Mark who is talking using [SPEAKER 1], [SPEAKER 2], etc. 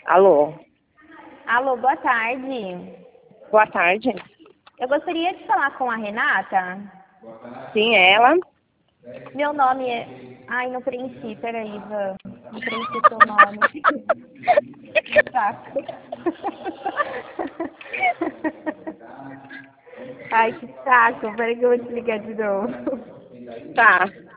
[SPEAKER 1] Alô,
[SPEAKER 2] Alô, boa tarde.
[SPEAKER 1] boa tarde.
[SPEAKER 2] Eu gostaria de falar com a Renata.
[SPEAKER 1] Sim, é ela.
[SPEAKER 2] Meu nome é... Ai, não preenchi, peraí, Ivan. Não preenchi seu nome. Que saco. Ai, que saco. Peraí que eu vou te ligar de novo.
[SPEAKER 1] Tá.